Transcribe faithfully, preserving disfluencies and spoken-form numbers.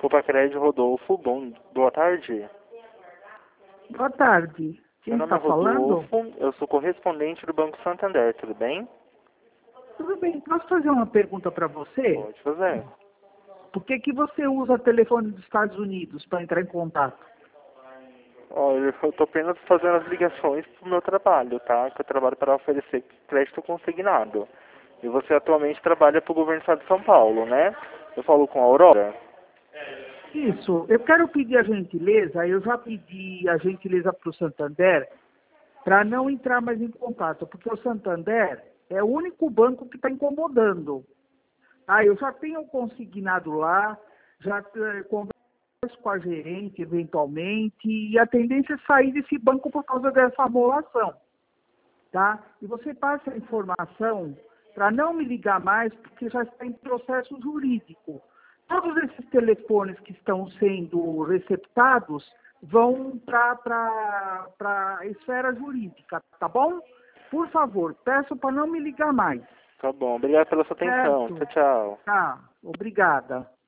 Copacred Rodolfo, bom, boa tarde. Boa tarde. Quem Meu nome está é falando? Rodolfo, eu sou correspondente do Banco Santander, tudo bem? Tudo bem. Posso fazer uma pergunta para você? Pode fazer. Por que, que você usa telefone dos Estados Unidos para entrar em contato? Olha, eu estou apenas fazendo as ligações para o meu trabalho, tá? Que eu trabalho para oferecer crédito consignado. E você atualmente trabalha para o governo do estado de São Paulo, né? Eu falo com a Aurora. Isso. Eu quero pedir a gentileza, eu já pedi a gentileza para o Santander para não entrar mais em contato, porque o Santander é o único banco que está incomodando. Ah, eu já tenho consignado lá, já eh, converso com a gerente eventualmente, e a tendência é sair desse banco por causa dessa amolação. Tá? E você passa a informação para não me ligar mais, porque já está em processo jurídico. Todos esses telefones que estão sendo receptados vão para a esfera jurídica, tá bom? Por favor, peço para não me ligar mais. Tá bom, obrigado pela sua atenção. Certo? Tchau, tchau. Tá, obrigada.